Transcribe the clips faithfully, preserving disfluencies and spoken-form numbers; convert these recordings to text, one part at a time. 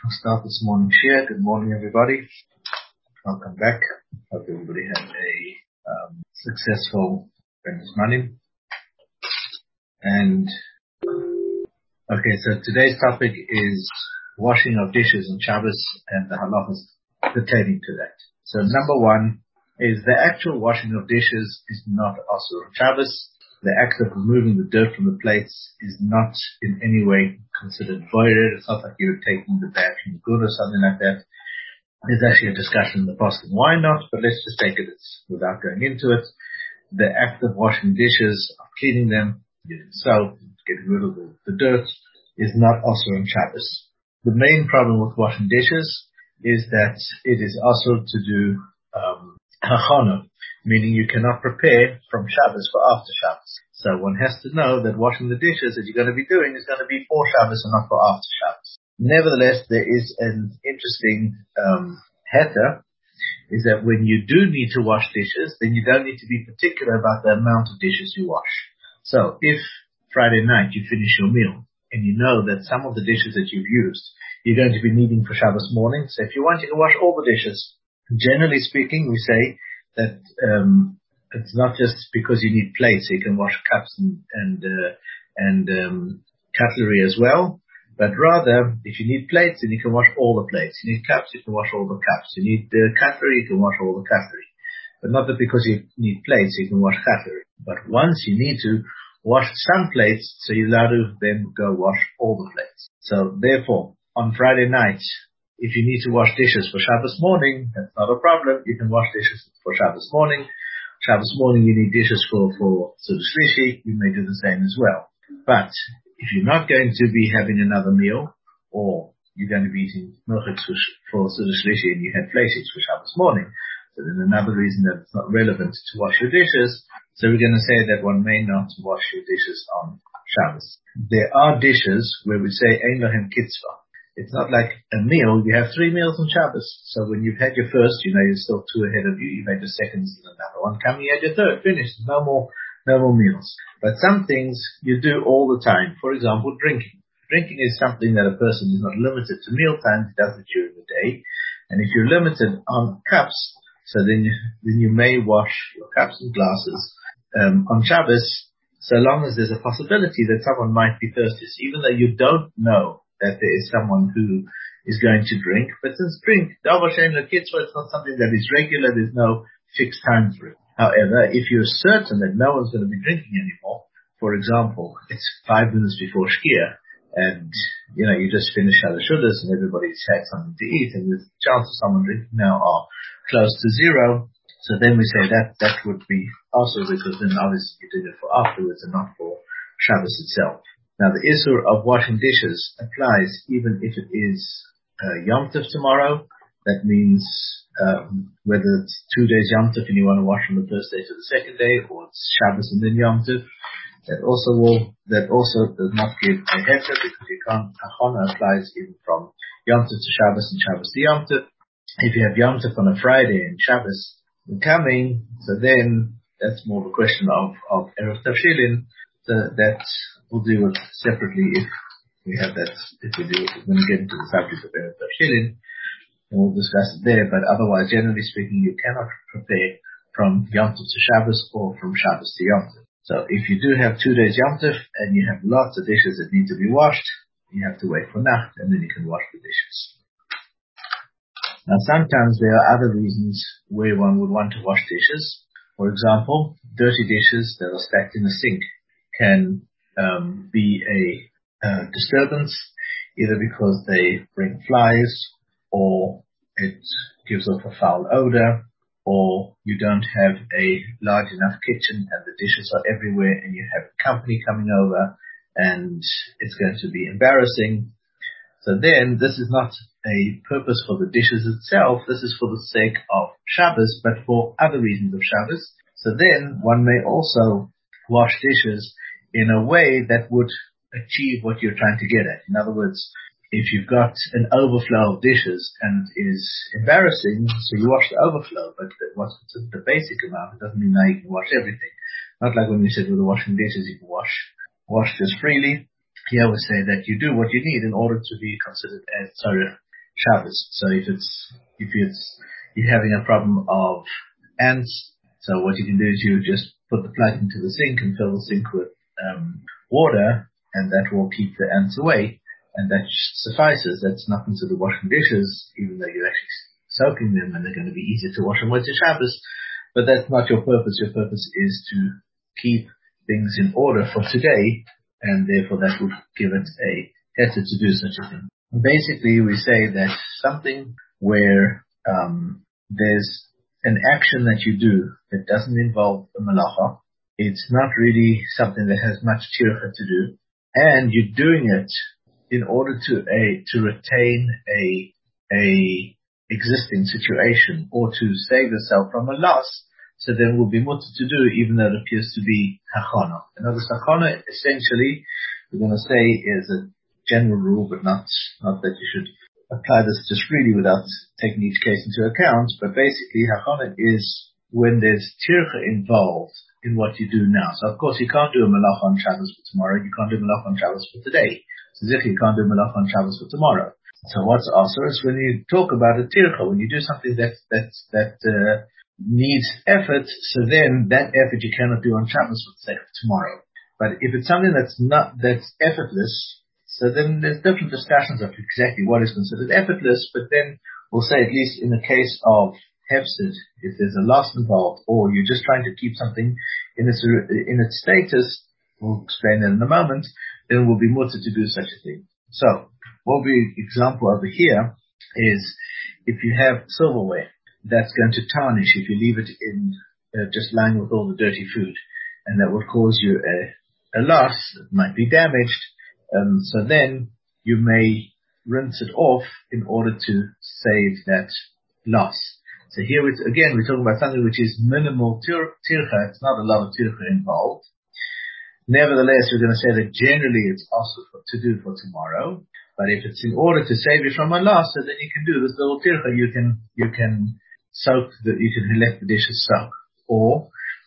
I'll start this morning share. Good morning, everybody. Welcome back. Hope everybody had a um, successful Wednesday morning. And okay, so today's topic is washing of dishes on Shabbos and the halachas pertaining to that. So number one is the actual washing of dishes is not also on Shabbos. The act of removing the dirt from the plates is not in any way considered voided. It's not like you're taking the bad from the good or something like that. There's actually a discussion in the poskim why not, but let's just take it without going into it. The act of washing dishes, of cleaning them, using soap, getting rid of the, the dirt, is not also on Shabbos. The main problem with washing dishes is that it is also to do um, hachana, meaning you cannot prepare from Shabbos for after Shabbos. So one has to know that washing the dishes that you're going to be doing is going to be for Shabbos and not for after Shabbos. Nevertheless, there is an interesting um, heter, is that when you do need to wash dishes, then you don't need to be particular about the amount of dishes you wash. So if Friday night you finish your meal and you know that some of the dishes that you've used you're going to be needing for Shabbos morning, so if you want, you can wash all the dishes. Generally speaking, we say that um, it's not just because you need plates, so you can wash cups and and, uh, and um, cutlery as well. But rather, if you need plates, then you can wash all the plates. You need cups, you can wash all the cups. You need uh, cutlery, you can wash all the cutlery. But not that because you need plates, you can wash cutlery. But once you need to wash some plates, so you're allowed to then go wash all the plates. So therefore, on Friday night, if you need to wash dishes for Shabbos morning, that's not a problem. You can wash dishes for Shabbos morning. Shabbos morning, you need dishes for, for Suda Shlishi. You may do the same as well. But if you're not going to be having another meal, or you're going to be eating milchiks for Suda Shlishi and you had fleishiks for Shabbos morning, so then another reason that it's not relevant to wash your dishes. So we're going to say that one may not wash your dishes on Shabbos. There are dishes where we say, Ein lohem kitzvah. It's not like a meal. You have three meals on Shabbos. So when you've had your first, you know you're still two ahead of you. You've had your second, and another one coming. You had your third, finished. No more, no more meals. But some things you do all the time. For example, drinking. Drinking is something that a person is not limited to meal times. He does it during the day. And if you're limited on cups, so then you, then you may wash your cups and glasses um, on Shabbos, so long as there's a possibility that someone might be thirsty. So even though you don't know that there is someone who is going to drink. But since drink, it's not something that is regular, there's no fixed time for it. However, if you're certain that no one's going to be drinking anymore, for example, it's five minutes before Shkia, and, you know, you just finish Shalosh Shudas and everybody's had something to eat, and the chances of someone drinking now are close to zero, so then we say that that would be also because then obviously you did it for afterwards and not for Shabbos itself. Now, the issur of washing dishes applies even if it is uh, Yom Tov tomorrow. That means um, whether it's two days Yom Tov and you want to wash from the first day to the second day, or it's Shabbos and then Yom Tov. That also will, that also does not give a heter because you can't, Hachana applies even from Yom Tov to Shabbos and Shabbos to Yom Tov. If you have Yom Tov on a Friday and Shabbos coming, so then that's more of a question of, of Erev Tavshilin. So that we'll deal with separately if we have that, if we do, when we get into the subject of Erev Tavshilin, and we'll discuss it there. But otherwise, generally speaking, you cannot prepare from Yom Tov to Shabbos or from Shabbos to Yom Tov. So if you do have two days Yom Tov and you have lots of dishes that need to be washed, you have to wait for Nacht and then you can wash the dishes. Now sometimes there are other reasons where one would want to wash dishes. For example, dirty dishes that are stacked in a sink can um, be a uh, disturbance, either because they bring flies, or it gives off a foul odor, or you don't have a large enough kitchen and the dishes are everywhere and you have company coming over and it's going to be embarrassing. So then this is not a purpose for the dishes itself, this is for the sake of Shabbos, but for other reasons of Shabbos. So then one may also wash dishes in a way that would achieve what you're trying to get at. In other words, if you've got an overflow of dishes and it is embarrassing, so you wash the overflow, but what's the basic amount? It doesn't mean now you can wash everything. Not like when we said with the washing dishes, you can wash, wash just freely. Here we say that you do what you need in order to be considered as tzarech Shabbos. So if it's, if it's, you're having a problem of ants, so what you can do is you just put the plug into the sink and fill the sink with um, water, and that will keep the ants away, and that suffices. That's nothing to the washing dishes, even though you're actually soaking them and they're going to be easier to wash on Motzei Shabbos. But that's not your purpose. Your purpose is to keep things in order for today, and therefore that would give it a heter to do such a thing. Basically, we say that something where um, there's an action that you do that doesn't involve a malacha, it's not really something that has much tircha to do, and you're doing it in order to a to retain a a existing situation or to save yourself from a loss, so then will be mutter to do, even though it appears to be hachana. Another hachana, essentially, we're going to say is a general rule, but not not that you should apply this just really without taking each case into account. But basically, hachana is when there's tircha involved in what you do now. So of course you can't do a malacha on Shabbos for tomorrow. You can't do a malacha on Shabbos for today. So therefore you can't do a malacha on Shabbos for tomorrow. So what's also is when you talk about a tircha, when you do something that that that uh, needs effort, so then that effort you cannot do on Shabbos for the sake of tomorrow. But if it's something that's not that's effortless, so then there's different discussions of exactly what is considered effortless. But then we'll say, at least in the case of hefsid, if there's a loss involved, or you're just trying to keep something in its in its status, we'll explain that in a moment, then we'll be mutter to do such a thing. So what we example over here is if you have silverware that's going to tarnish if you leave it in uh, just lying with all the dirty food, and that would cause you a, a loss. It might be damaged, um, so then you may rinse it off in order to save that loss. So here it's, again, we're talking about something which is minimal tir- tircha. It's not a lot of tircha involved. Nevertheless, we're going to say that generally it's also for, to do for tomorrow. But if it's in order to save you from a loss, so then you can do this little tircha. You can you can soak the you can let the dishes soak. Or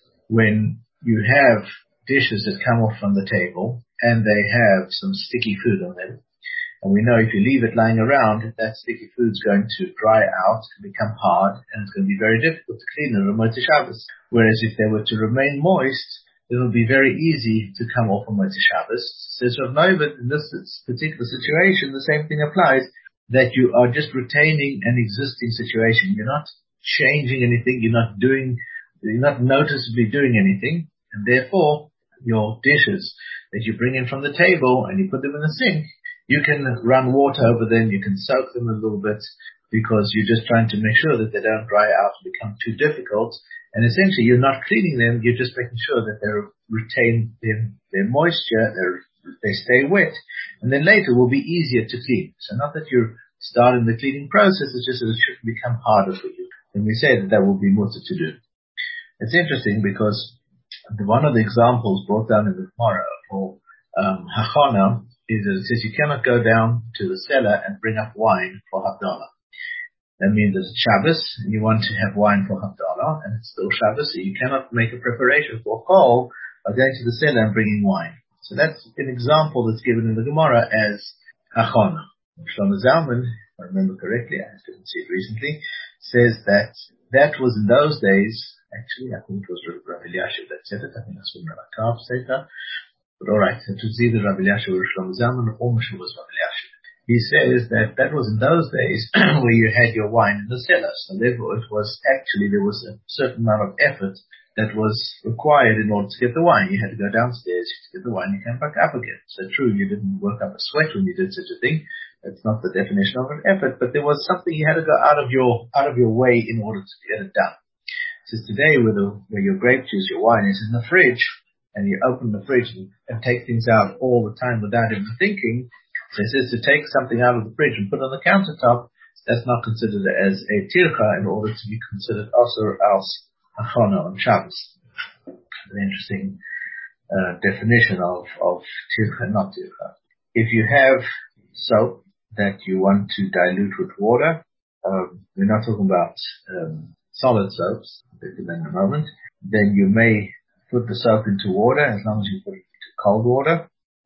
when you have dishes that come off from the table and they have some sticky food on them, and we know if you leave it lying around, that sticky food's going to dry out and become hard, and it's going to be very difficult to clean it on Motzei Shabbos. Whereas if they were to remain moist, it will be very easy to come off on Motzei Shabbos. Says Rav Noivud, in this particular situation, the same thing applies, that you are just retaining an existing situation. You're not changing anything, you're not doing, you're not noticeably doing anything, and therefore your dishes that you bring in from the table and you put them in the sink, you can run water over them, you can soak them a little bit, because you're just trying to make sure that they don't dry out and become too difficult. And essentially you're not cleaning them, you're just making sure that they retain their, their moisture, they stay wet, and then later will be easier to clean. So not that you're starting the cleaning process, it's just that it should become harder for you. And we say that that will be mutter to do. It's interesting because the, one of the examples brought down in the Gemara for um, hachana is that it says you cannot go down to the cellar and bring up wine for Havdalah. That means it's Shabbos and you want to have wine for Havdalah, and it's still Shabbos, so you cannot make a preparation for Chol by going to the cellar and bringing wine. So that's an example that's given in the Gemara as hachana. Shlomo Zalman, if I remember correctly, I didn't see it recently, says that that was in those days, actually I think it was Rabbi Elyashiv that said it, I think that's when Rabbi Karp said that. But alright, it was either Rabbi Elyashiv or Shlomo Zalman, or Moshe was Rabbi Elyashiv. He says that that was in those days where you had your wine in the cellar. So therefore it was actually, there was a certain amount of effort that was required in order to get the wine. You had to go downstairs to get the wine, you came back up again. So true, you didn't work up a sweat when you did such a thing. That's not the definition of an effort, but there was something you had to go out of your, out of your way in order to get it done. Since today where the, where your grape juice, your wine is in the fridge, and you open the fridge and, and take things out all the time without even thinking, so it says to take something out of the fridge and put it on the countertop, that's not considered as a tircha in order to be considered also as hachana on Shabbos. An interesting uh, definition of, of tircha, not tircha. If you have soap that you want to dilute with water, um, we're not talking about um, solid soaps, I'll get to that in a moment, then you may put the soap into water as long as you put it into cold water.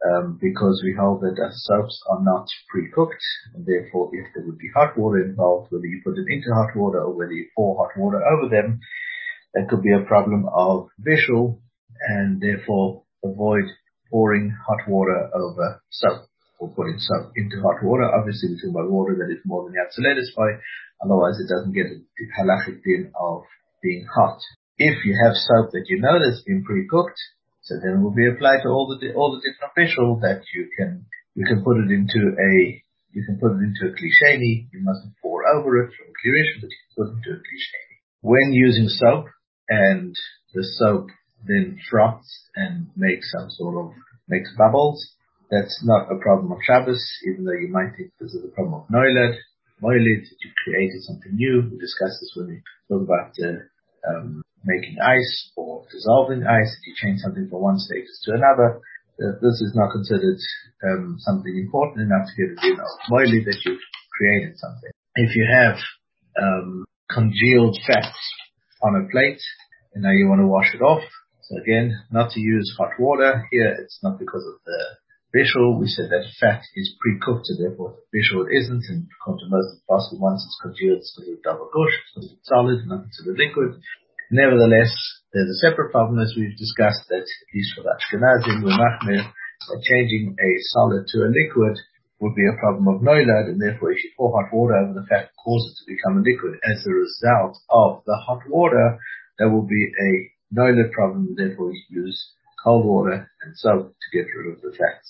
um, because we hold that uh, soaps are not pre-cooked, and therefore if there would be hot water involved, whether you put them into hot water or whether you pour hot water over them, that could be a problem of visual, and therefore avoid pouring hot water over soap or putting soap into hot water. Obviously, we're talking about water that is more than you have to let it by, otherwise it doesn't get the halachic din of being hot. If you have soap that you know that's been pre-cooked, so then it will be applied to all the all the different visual that you can you can put it into a you can put it into a klisheni. You mustn't pour over it from klirish, but you can put it into a klisheni. When using soap and the soap then froths and makes some sort of makes bubbles, that's not a problem of Shabbos, even though you might think this is a problem of Noilad, Moilid, that you created something new. We discussed this when we talk about uh, um, making ice or dissolving ice. If you change something from one status to another, uh, this is not considered um, something important enough to get it in of Moilid that you've created something. If you have um, congealed fats on a plate, and now you want to wash it off, so again, not to use hot water. Here it's not because of the visual. We said that fat is pre-cooked, so therefore the visual isn't, and according to most of the basket, once it's congealed, it's considered double gush, it's considered solid, not considered liquid. Nevertheless, there's a separate problem, as we've discussed, that at least for the Ashkenazim, with Machmir, that changing a solid to a liquid would be a problem of noilad, and therefore if you pour hot water over the fat, cause it to become a liquid as a result of the hot water, there will be a noilad problem, and therefore you use cold water and soap to get rid of the fats.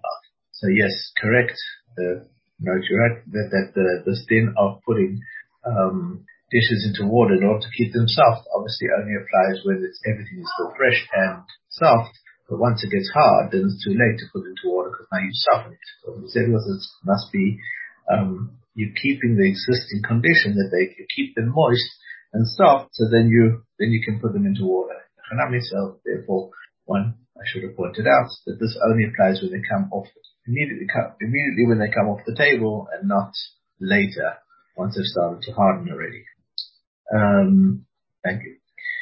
So yes, correct. Uh, no, you're right, that, that the, the sin of putting um, dishes into water in order to keep them soft obviously only applies when it's, everything is still fresh and soft. But once it gets hard, then it's too late to put it into water because now you soften it. So what we said was it must be um, you keeping the existing condition that they you keep them moist and soft, so then you then you can put them into water. So therefore, one I should have pointed out that this only applies when they come off immediately immediately when they come off the table and not later once they've started to harden already. Um, thank you.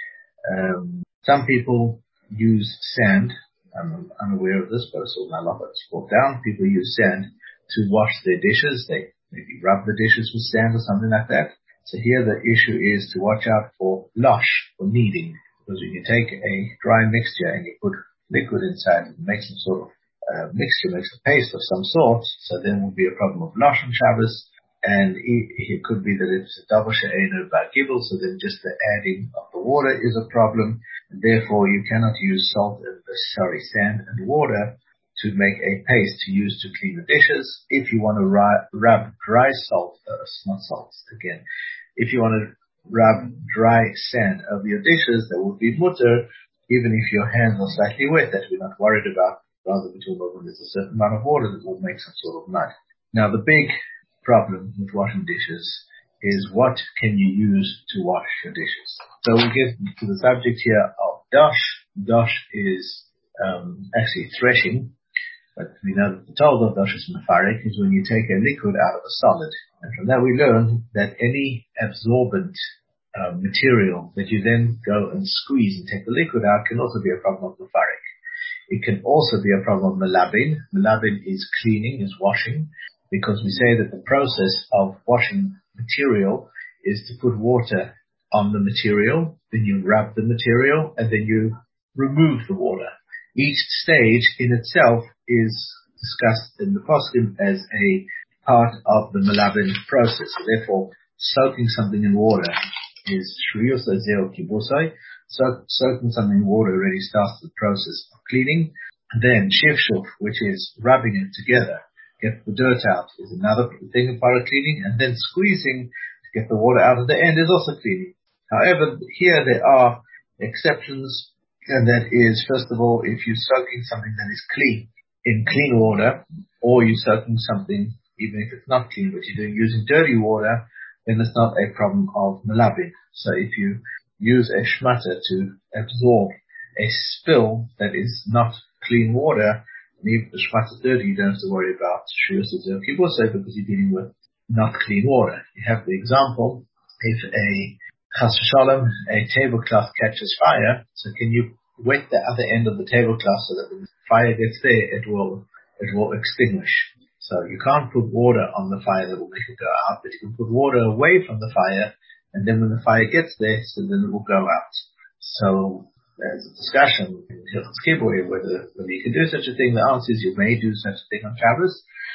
Um, some people use sand. I'm unaware of this, but I saw my locker spoke down. People use sand to wash their dishes. They maybe rub the dishes with sand or something like that. So here the issue is to watch out for losh, for kneading, because when you take a dry mixture and you put liquid inside, it makes some sort of uh, mixture, makes a paste of some sort. So then will be a problem of losh on Shabbos. And it could be that it's a double she'einu bar gibel, so then just the adding of the water is a problem, and therefore you cannot use salt and sorry sand and water to make a paste to use to clean the dishes. If you want to rub, rub dry salt, uh, not salt again, if you want to rub dry sand over your dishes, that would be mutter, even if your hands are slightly wet, that we're not worried about. Rather, we're talking about when there's a certain amount of water that will make some sort of mud. Now the big problem with washing dishes is what can you use to wash your dishes. So we get to the subject here of dosh. Dosh is um, actually threshing, but we know that the told of dosh is mefarek is when you take a liquid out of a solid. And from that we learn that any absorbent uh, material that you then go and squeeze and take the liquid out can also be a problem of mefarek. It can also be a problem of melabin. Melabin is cleaning, is washing, because we say that the process of washing material is to put water on the material, then you rub the material, and then you remove the water. Each stage in itself is discussed in the poskim as a part of the melabin process. So therefore, soaking something in water is shriyus zeo kibusai. So, soaking something in water already starts the process of cleaning. And then shivshuf, which is rubbing it together, get the dirt out, is another thing part of cleaning, and then squeezing to get the water out at the end is also cleaning. However, here there are exceptions, and that is, first of all, if you're soaking something that is clean in clean water, or you're soaking something, even if it's not clean, but you're doing, using dirty water, then it's not a problem of melabin. So if you use a shmata to absorb a spill that is not clean water, and even the shmata is dirty, you don't have to worry about shrius or kibbutz because you're dealing with not clean water. You have the example, if a chas v'shalom, a tablecloth catches fire, so can you wet the other end of the tablecloth so that the fire gets there, it will, it will extinguish. So you can't put water on the fire that will make it go out, but you can put water away from the fire, and then when the fire gets there, so then it will go out. So there's a discussion in Hilchos Kibbur whether, whether you can do such a thing. The answer is you may do such a thing on Shabbos,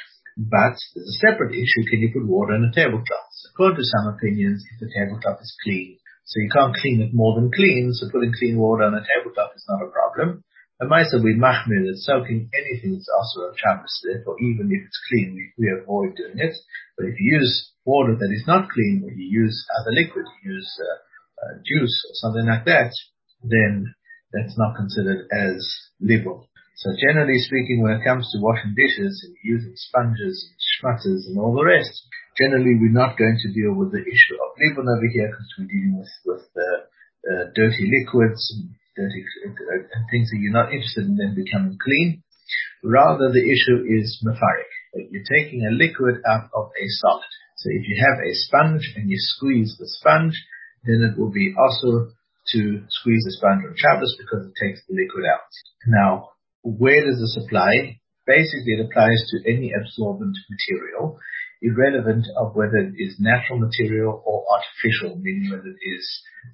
but there's a separate issue. Can you put water in a tabletop? So according to some opinions, if the tabletop is clean, so you can't clean it more than clean, so putting clean water on a tabletop is not a problem. The Maisa we machmir that soaking anything that's also on Shabbos, therefore even if it's clean, we, we avoid doing it. But if you use water that is not clean, or you use other liquid, you use uh, uh, juice or something like that, then that's not considered as libel. So generally speaking, when it comes to washing dishes and using sponges and schmutzes and all the rest, generally we're not going to deal with the issue of libel over here because we're dealing with, with uh, uh, dirty liquids and dirty uh, and things that you're not interested in them becoming clean. Rather, the issue is mefarik, that you're taking a liquid out of a solid. So if you have a sponge and you squeeze the sponge, then it will be also to squeeze the sponge on Shabbos because it takes the liquid out. Now, where does this apply? Basically, it applies to any absorbent material, irrelevant of whether it is natural material or artificial, meaning whether it is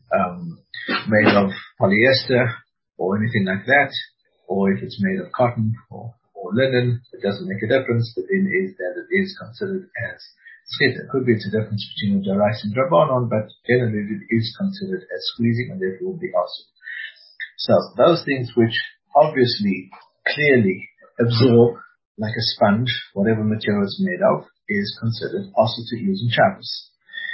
um, made of polyester or anything like that, or if it's made of cotton or, or linen. It doesn't make a difference. The thing is that it is considered as schita. It could be it's a difference between a darais and drabanon, but generally it is considered as squeezing and therefore will be also. So those things which obviously clearly absorb like a sponge, whatever material it's made of, is considered also to use in Shabbos.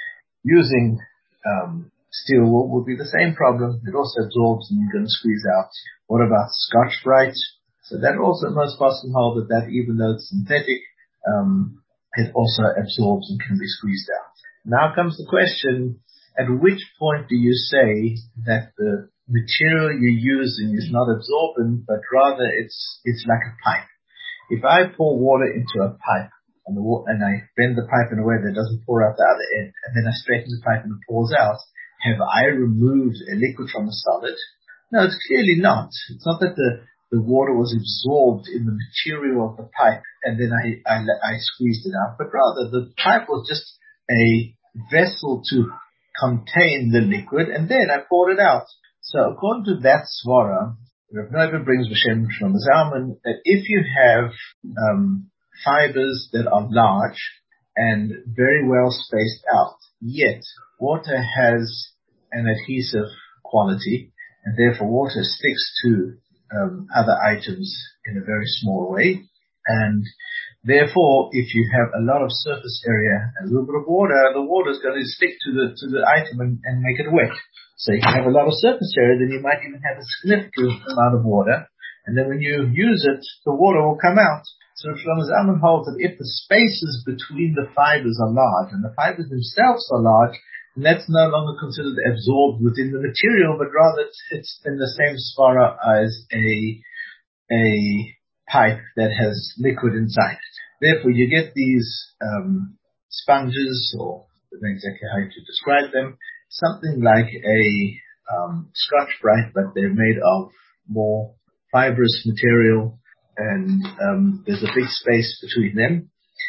Using um, steel wool would be the same problem. It also absorbs and you're going to squeeze out. What about Scotch-Brite? So that also most possible hold that, that even though it's synthetic, um, it also absorbs and can be squeezed out. Now comes the question, at which point do you say that the material you're using is not absorbent, but rather it's it's like a pipe? If I pour water into a pipe and, the wa- and I bend the pipe in a way that doesn't pour out the other end, and then I straighten the pipe and it pours out, have I removed a liquid from a solid? No, it's clearly not. It's not that the, the water was absorbed in the material of the pipe and then I, I, I squeezed it out, but rather the pipe was just a vessel to contain the liquid and then I poured it out. So according to that svara, Rav Noiva brings B'Shem Shlomo Zalman that if you have um, fibers that are large and very well spaced out, yet water has an adhesive quality, and therefore water sticks to um, other items in a very small way, and therefore if you have a lot of surface area and a little bit of water, the water is going to stick to the to the item and, and make it wet. So if you have a lot of surface area, then you might even have a significant amount of water. And then when you use it, the water will come out. So Shlomo Zalman holds that if the spaces between the fibers are large, and the fibers themselves are large, then that's no longer considered absorbed within the material, but rather it's in the same svara as a, a pipe that has liquid inside it. Therefore, you get these um, sponges, or I don't know exactly how to describe them, something like a um, Scotch-Brite, but they're made of more fibrous material, and um, there's a big space between them.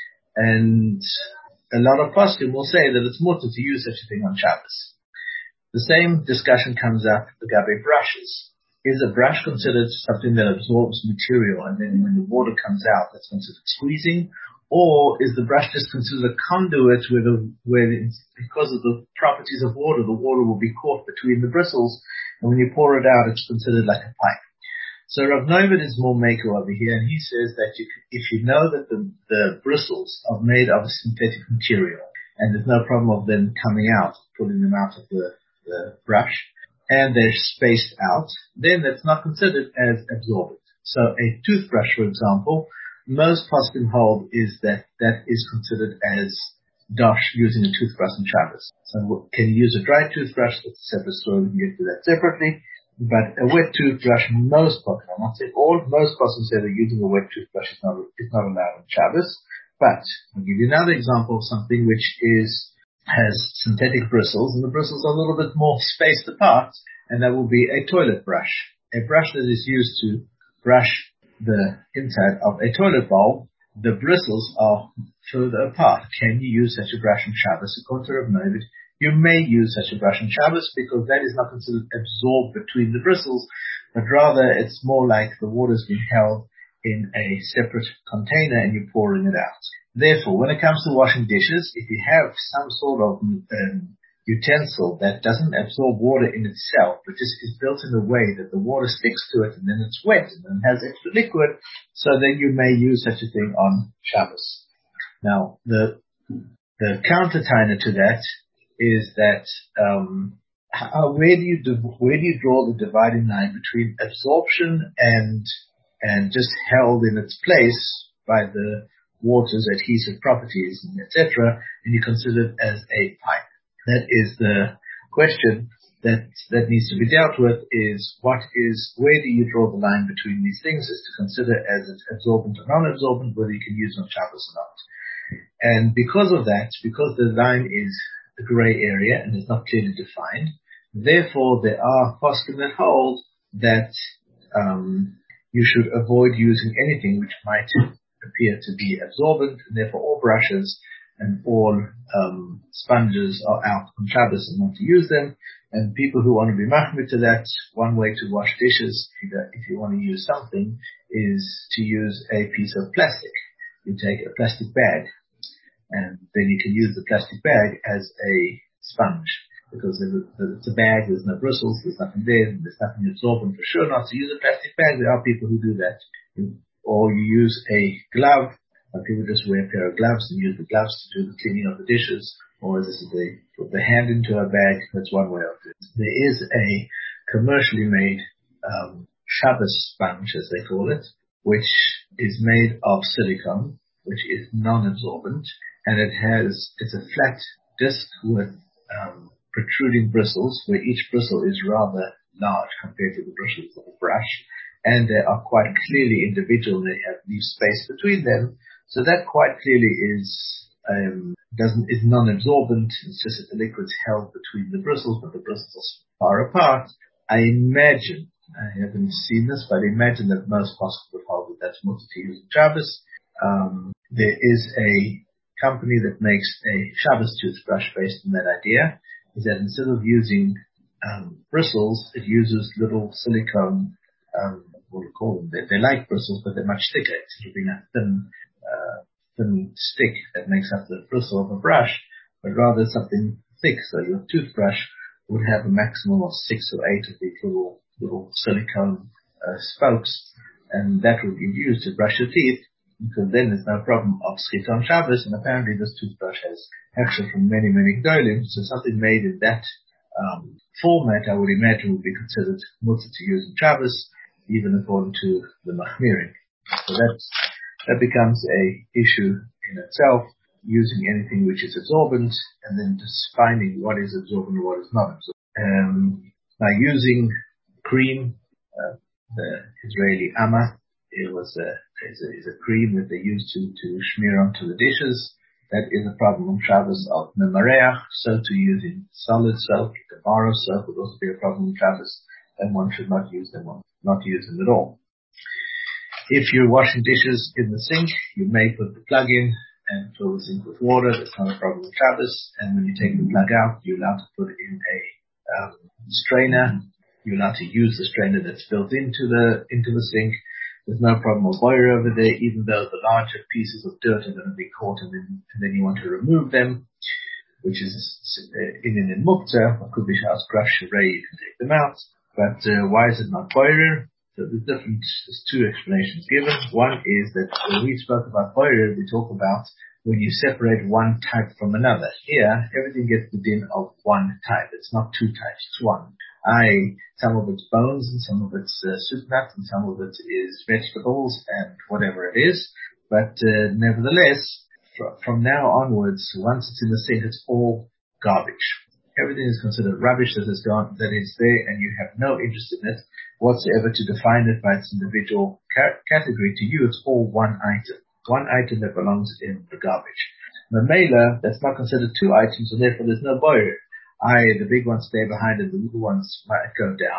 And a lot of poskim will say that it's mutter to use such a thing on Shabbos. The same discussion comes up regarding brushes. Is a brush considered something that absorbs material, and then when the water comes out, that's considered squeezing? Or is the brush just considered a conduit where, the, where it's, because of the properties of water, the water will be caught between the bristles, and when you pour it out, it's considered like a pipe? So Rav Noiva is more maker over here, and he says that you, if you know that the, the bristles are made of a synthetic material, and there's no problem of them coming out, pulling them out of the, the brush, and they're spaced out, then that's not considered as absorbent. So a toothbrush, for example, most poskim hold is that that is considered as dosh, using a toothbrush in Shabbos. So can you use a dry toothbrush? That's a separate story. We can get to that separately. But a wet toothbrush, most poskim, I'm not saying all, most poskim say that using a wet toothbrush is not, is not allowed in Shabbos. But I'll give you another example of something which is, has synthetic bristles, and the bristles are a little bit more spaced apart, and that will be a toilet brush. A brush that is used to brush the inside of a toilet bowl, the bristles are further apart. Can you use such a brush on Shabbos? According to Rav Novid, you may use such a brush on Shabbos because that is not considered absorbed between the bristles, but rather it's more like the water's being held in a separate container and you're pouring it out. Therefore, when it comes to washing dishes, if you have some sort of um, utensil that doesn't absorb water in itself, but just is built in a way that the water sticks to it and then it's wet and then has extra liquid, so then you may use such a thing on Shabbos. Now, the the countertiner to that is that um, how, where do you do, where do you draw the dividing line between absorption and and just held in its place by the water's adhesive properties, and et cetera, and you consider it as a pipe? That is the question that that needs to be dealt with, is what is, where do you draw the line between these things is to consider as absorbent or non-absorbent, whether you can use on Shabbos or not. And because of that, because the line is a gray area and is not clearly defined, therefore there are poskim that hold that um, you should avoid using anything which might appear to be absorbent, and therefore all brushes and all um, sponges are out on Shabbos and not to use them. And people who want to be machmir to that, one way to wash dishes, if you want to use something, is to use a piece of plastic. You take a plastic bag, and then you can use the plastic bag as a sponge, because it's a bag, there's no bristles, there's nothing there, and there's nothing absorbent. For sure not to use a plastic bag. There are people who do that. Or you use a glove. People just wear a pair of gloves and use the gloves to do the cleaning of the dishes. Or as I said, they put the hand into a bag. That's one way of doing it. There is a commercially made um, Shabbos sponge, as they call it, which is made of silicone, which is non-absorbent, and it has, it's a flat disc with um, protruding bristles, where each bristle is rather large compared to the bristles of a brush, and they are quite clearly individual. They have leave space between them, so that quite clearly is um, doesn't is non-absorbent. It's just that the liquid's held between the bristles, but the bristles are far apart. I imagine, I haven't seen this, but I imagine that most pastors would hold that that's mutter to use in Shabbos. Um, there is a company that makes a Shabbos toothbrush based on that idea, is that instead of using um, bristles, it uses little silicone, um, what do you call them? They, they like bristles, but they're much thicker. It's sort of being a thin, uh, thin stick that makes up the bristle of a brush, but rather something thick. So your toothbrush would have a maximum of six or eight of these little, little silicone uh, spokes, and that would be used to brush your teeth, because then there's no problem of schit on Shabbos. And apparently this toothbrush has action from many, many golim, so something made in that um, format, I would imagine, would be considered mutter to use in Shabbos, even according to the machmirim. So that's, that becomes a issue in itself, using anything which is absorbent, and then just finding what is absorbent and what is not absorbent. Um, now using cream, uh, the Israeli Amma, it was a, is a, is a cream that they used to, to smear onto the dishes. That is a problem on Shabbos of memareach. So to using solid soap, Gemara soap would also be a problem on Shabbos, and one should not use them, not use them at all. If you're washing dishes in the sink, you may put the plug in and fill the sink with water. That's not a problem on Shabbos. And when you take the plug out, you're allowed to put it in a um, strainer. You're allowed to use the strainer that's built into the into the sink. There's no problem of boiler over there, even though the larger pieces of dirt are going to be caught, and then, and then you want to remove them, which is in and in mukta, or could be house brush array, you can take them out. But uh, why is it not boiler? So there's different, there's two explanations given. One is that when we spoke about boiler, we talk about when you separate one type from another. Here, everything gets the din of one type. It's not two types, it's one. I, some of it's bones, and some of it's uh, soup nuts, and some of it is vegetables, and whatever it is. But uh, nevertheless, fr- from now onwards, once it's in the sink, it's all garbage. Everything is considered rubbish that is gone, that is there, and you have no interest in it whatsoever to define it by its individual ca- category. To you, it's all one item, one item that belongs in the garbage. Mamela, that's not considered two items, and therefore there's no boiler. I, the big ones stay behind and the little ones might go down.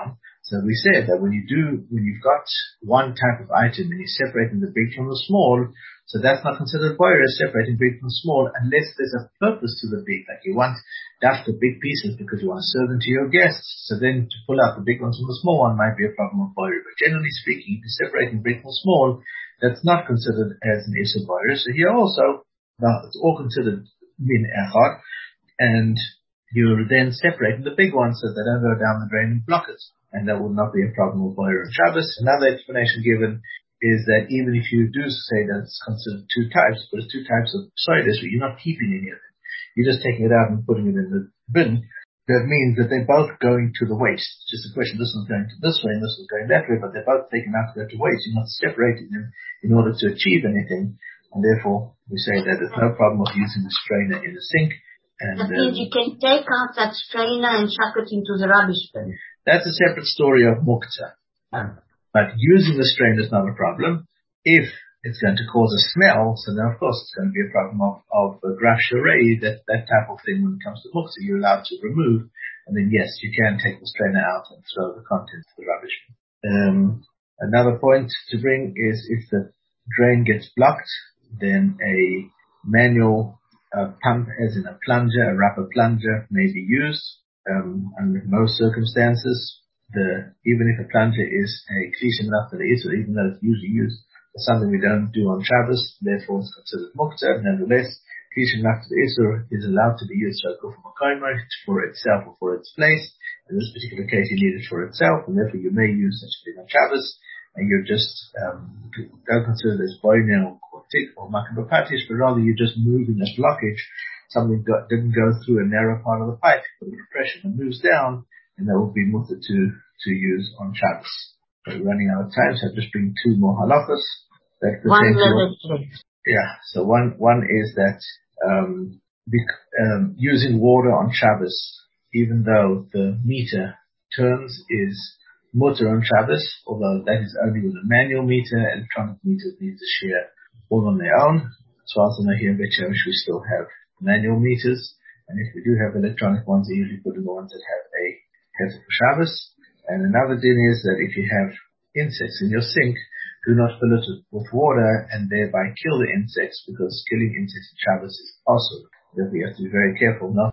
So we said that when you do, when you've got one type of item and you're separating the big from the small, so that's not considered boirer, separating big from small, unless there's a purpose to the big. Like you want dust of big pieces because you want to serve them to your guests. So then to pull out the big ones from the small one might be a problem of boirer. But generally speaking, if you're separating big from small, that's not considered as an Isur boirer. So here also, well, it's all considered min echad, and you're then separating the big ones so they don't go down the drain and block it. And that would not be a problem with boirer and Shabbos. Another explanation given is that even if you do say that it's considered two types, but it's two types of sodas, but you're not keeping any of it. You're just taking it out and putting it in the bin. That means that they're both going to the waste. It's just a question, this one's going to this way and this one's going that way, but they're both taken out to go to waste. You're not separating them in order to achieve anything. And therefore, we say that there's no problem of using the strainer in the sink. And, that means um, you can take out that strainer and chuck it into the rubbish bin. That's a separate story of muktzah. Oh. But using the strainer is not a problem. If it's going to cause a smell, so then of course it's going to be a problem of, of uh, graf sharei, that, that type of thing when it comes to muktzah, you're allowed to remove. And then yes, you can take the strainer out and throw the contents to the rubbish bin. Um, another point to bring is if the drain gets blocked, then a manual uh, pump, as in a plunger, a rubber plunger, may be used. Um, under most circumstances, the, even if a plunger is a klishim after the Isur, even though it's usually used for something we don't do on Shabbos, therefore it's considered muktzah. Nevertheless, klishim after the Isur is allowed to be used for for itself or for its place. In this particular case, you need it for itself, and therefore you may use such a thing on Shabbos, and you're just, um, don't consider this boiner or tik or makabapatish, but rather you're just moving a blockage. Something got, didn't go through a narrow part of the pipe, but the pressure that moves down, and that will be mutter to, to use on Shabbos. So we're running out of time, so I'll just bring two more halachas. That one minute. Yeah, so one, one is that, um, bec- um, using water on Shabbos, even though the meter turns is mutter on Shabbos, although that is only with a manual meter. Electronic meters need to share all on their own. As far as I know, here in Beit Shemesh we still have manual meters, and if we do have electronic ones, they usually put in the ones that have a heter for Shabbos. And another thing is that if you have insects in your sink, do not fill it with water and thereby kill the insects, because killing insects in Shabbos is also that we have to be very careful not